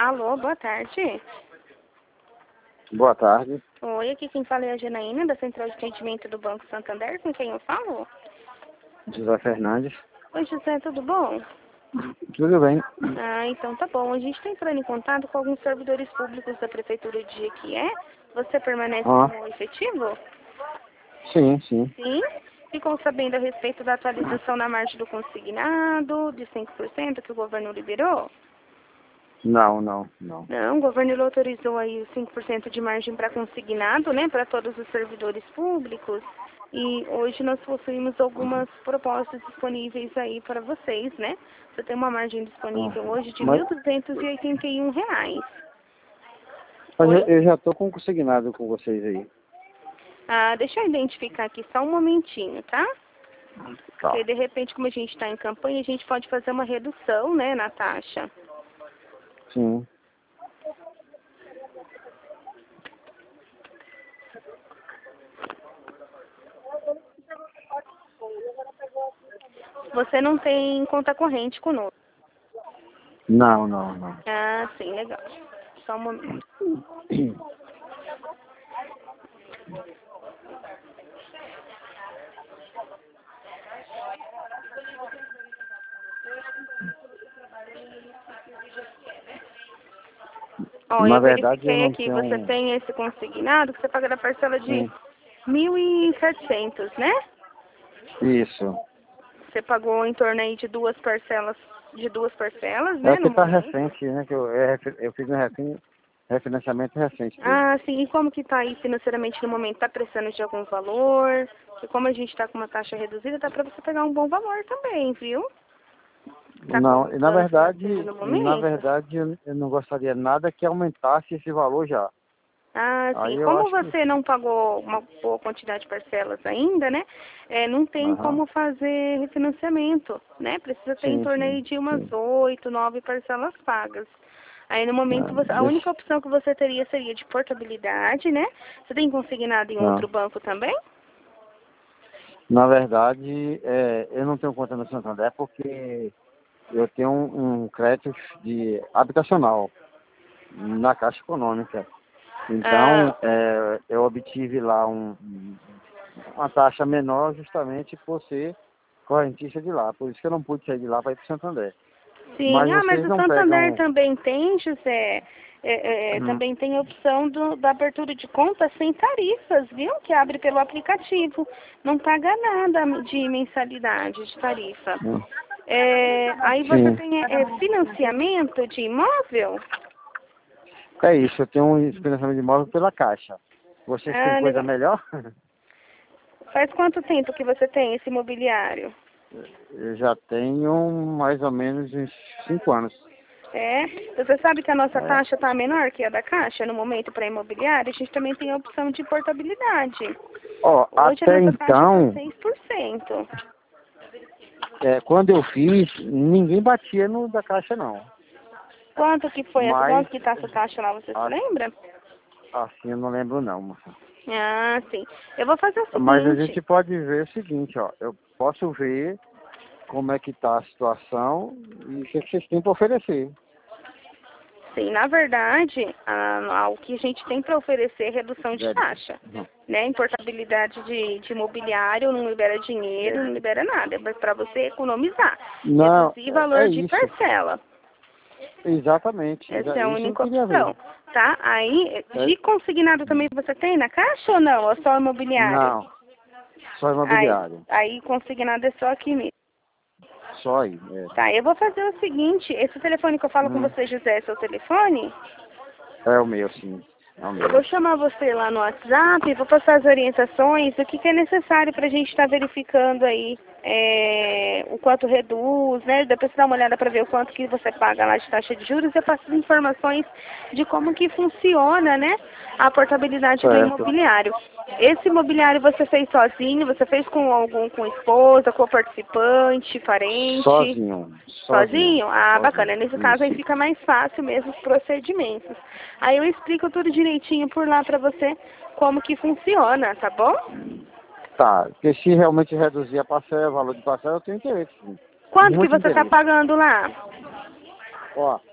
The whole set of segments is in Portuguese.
Alô, boa tarde. Boa tarde. Oi, aqui quem fala é a Janaína, da Central de Atendimento do Banco Santander, com quem eu falo? José Fernandes. Oi, José, tudo bom? Tudo bem? Ah, então tá bom. A gente está entrando em contato com alguns servidores públicos da Prefeitura de Jequié. Você permanece como efetivo? Sim, sim. Sim. Ficou sabendo a respeito da atualização na margem do consignado, de 5% que o governo liberou? Não. Não, o governo ele autorizou aí os 5% de margem para consignado, né, para todos os servidores públicos. E hoje nós possuímos algumas propostas disponíveis aí para vocês, né? Você tem uma margem disponível hoje de R$ Mas 1.281. eu já estou com consignado com vocês aí. Ah, deixa eu identificar aqui só um momentinho, tá? Tá. Porque de repente, como a gente está em campanha, a gente pode fazer uma redução, né, na taxa. Sim. Você não tem conta corrente conosco. Não. Ah, sim, legal. Só um momento. Ó, Na eu verdade, eu verifiquei não aqui, tenho... você tem esse consignado que você paga da parcela de Sim. 1.700, né? Isso. Você pagou em torno aí de duas parcelas, É né, no que tá momento. recente, né? Que eu fiz um refinanciamento recente dele. Ah, sim, e como que tá aí financeiramente no momento? Tá precisando de algum valor? E como a gente tá com uma taxa reduzida, dá pra você pegar um bom valor também, viu? Tá com Não, algum e plano financeiro no na momento? verdade, eu não gostaria nada que aumentasse esse valor já. Ah, Aí sim. eu Como acho que... você não pagou uma boa quantidade de parcelas ainda, né? Não tem Aham. como fazer refinanciamento, né? Precisa ter em torno aí de umas Sim. 8, 9 parcelas pagas. Aí no momento a Deixa... única opção que você teria seria de portabilidade, né? Você tem consignado em Não. outro banco também? Na verdade, eu não tenho conta no Santander porque eu tenho um crédito de habitacional na Caixa Econômica. Ah, Então, eu obtive lá uma taxa menor justamente por ser correntista de lá. Por isso que eu não pude sair de lá para ir para o Santander. sim. Mas Ah, mas vocês o não Santander pegam... também tem, José. Também tem a opção da abertura de conta sem tarifas, viu? Que abre pelo aplicativo. Não paga nada de mensalidade, de tarifa. Aí você Sim, tem financiamento de imóvel? é isso. Eu tenho um financiamento de imóvel pela Caixa. Vocês têm Ah, coisa legal. melhor? Faz quanto tempo que você tem esse imobiliário? Eu já tenho mais ou menos uns 5 anos. Você sabe que a nossa É. taxa está menor que a da Caixa no momento para imobiliário? A gente também tem a opção de portabilidade. Ó, Hoje a até nossa taxa está então, 6%. quando eu fiz, ninguém batia no da Caixa, não. Quanto que foi essa? Mas, Quanto que está essa taxa lá, você se a- lembra? assim, eu não lembro não, moça. Ah, sim. Eu vou fazer o Mas a seguinte. gente pode ver o seguinte, ó. Eu posso ver como é que tá a situação e o que vocês têm para oferecer. Sim, na verdade, o que a gente tem para oferecer é redução de Débito. taxa. Não, Né? Importabilidade de imobiliário não libera dinheiro, não débito. libera nada. É para você economizar. Não, Reduzir é valor de isso. parcela. Exatamente. Essa é a Isso eu única queria opção. ver. Tá? Aí, É- de consignado também você tem na Caixa ou não? Ou só imobiliário? Não, só Aí, imobiliário. aí consignado é só aqui mesmo. Só aí. Tá, eu vou fazer o seguinte, esse telefone que eu falo com você, José, é seu telefone? É o meu, sim. É o Eu vou meu. chamar você lá no WhatsApp, vou passar as orientações, o que é necessário para a gente estar verificando aí o quanto reduz, né? Depois você dá uma olhada para ver o quanto que você paga lá de taxa de juros, eu passo as informações de como que funciona, né? A portabilidade do Certo. imobiliário. Esse imobiliário você fez sozinho, você fez com esposa, com participante, parente? Sozinho. Sozinho? Ah, Sozinho. bacana. Nesse caso aí Isso. fica mais fácil mesmo os procedimentos. Aí eu explico tudo direitinho por lá pra você como que funciona, tá bom? Tá, porque se realmente reduzir a parcela, o valor de parcela, eu tenho interesse, sim. Quanto que Muito você tá interesse. pagando lá? Ó,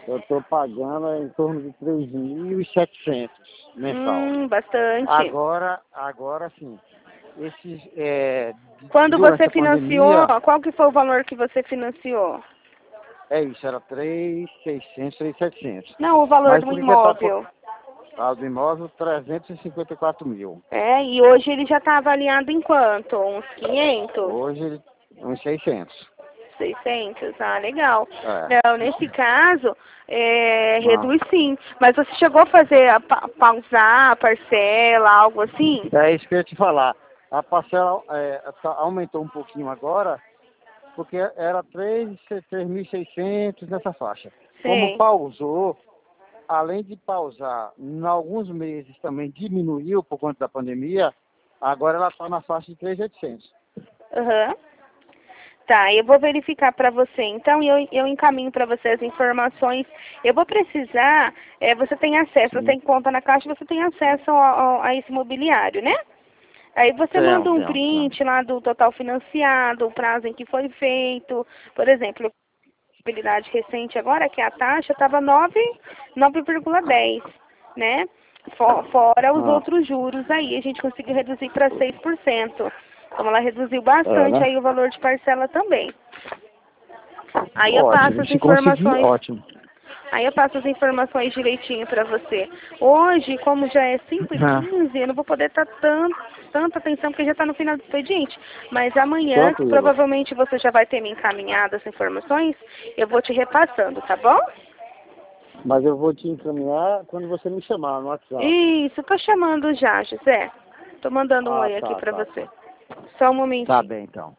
Eu estou pagando em torno de 3.700 mensal. Bastante. Agora sim. Esses, Quando durante você a financiou, pandemia, qual que foi o valor que você financiou? é isso, era 3.600, 3.700. Não, o valor Mas do por que tá imóvel. do imóvel, 354 mil. É, e hoje ele já está avaliado em quanto? Uns 500? Hoje, uns 600. 600? Ah, legal. É. Não, nesse caso, Não. reduz sim. Mas você chegou a fazer, pausar a parcela, algo assim? É isso que eu ia te falar. A parcela aumentou um pouquinho agora, porque era 3.600 nessa faixa. Como Sim. pausou, além de pausar, em alguns meses também diminuiu por conta da pandemia, agora ela está na faixa de 3.800. Aham. Tá, eu vou verificar para você, então, e eu encaminho para você as informações. Eu vou precisar, você tem acesso, você Sim. tem conta na Caixa, você tem acesso a esse mobiliário, né? Aí você manda um Tem. print lá do total financiado, o prazo em que foi feito. Por exemplo, a possibilidade recente agora, que a taxa estava 9,10, né? Fora os outros juros aí, a gente conseguiu reduzir para 6%. Como ela reduziu bastante, Né? aí o valor de parcela também. Aí eu passo Ótimo, as se conseguir, informações. ótimo. Aí eu passo as informações direitinho para você. Hoje, como já é 5h15, eu não vou poder estar tanta atenção, porque já está no final do expediente. Mas amanhã, que Tranquilo. provavelmente você já vai ter me encaminhado as informações, eu vou te repassando, tá bom? Mas eu vou te encaminhar quando você me chamar no WhatsApp. Isso, tô chamando já, José. Tô mandando um oi aqui para você. Só um momentinho. Tá bem, então.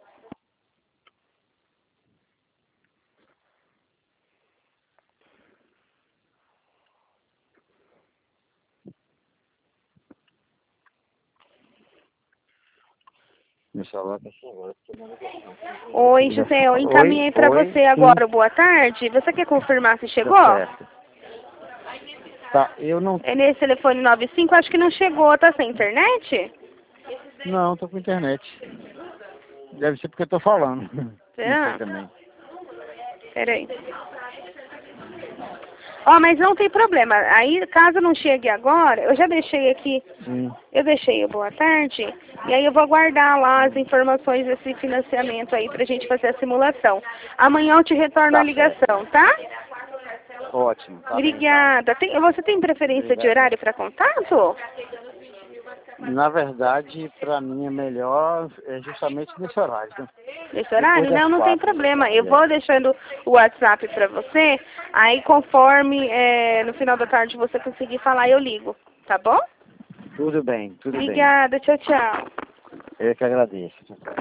Meu celular tá sem agora. Oi, José, eu encaminhei para Oi, você agora. Boa tarde. Você quer confirmar se chegou? Tá certo. Tá, eu não... É nesse telefone 95, acho que não chegou. Tá sem internet? Não, tô com internet. Deve ser porque eu tô falando. Não sei Será? também. Peraí. Ó, mas não tem problema. Aí, caso não chegue agora, eu já deixei aqui. Sim. Eu deixei o boa tarde. E aí eu vou guardar lá as informações desse financiamento aí pra gente fazer a simulação. Amanhã eu te retorno a ligação, tá? Ótimo. Tá bem, Obrigada. Você tem preferência de Obrigado. horário para contato? então. Na verdade, pra mim é melhor justamente nesse horário. Né? Nesse horário? Depois das Não tem 4. problema. Eu vou deixando o WhatsApp para você. Aí, conforme no final da tarde você conseguir falar, eu ligo. Tá bom? Tudo bem, tudo bem. Obrigada. Tchau, tchau. Eu que agradeço.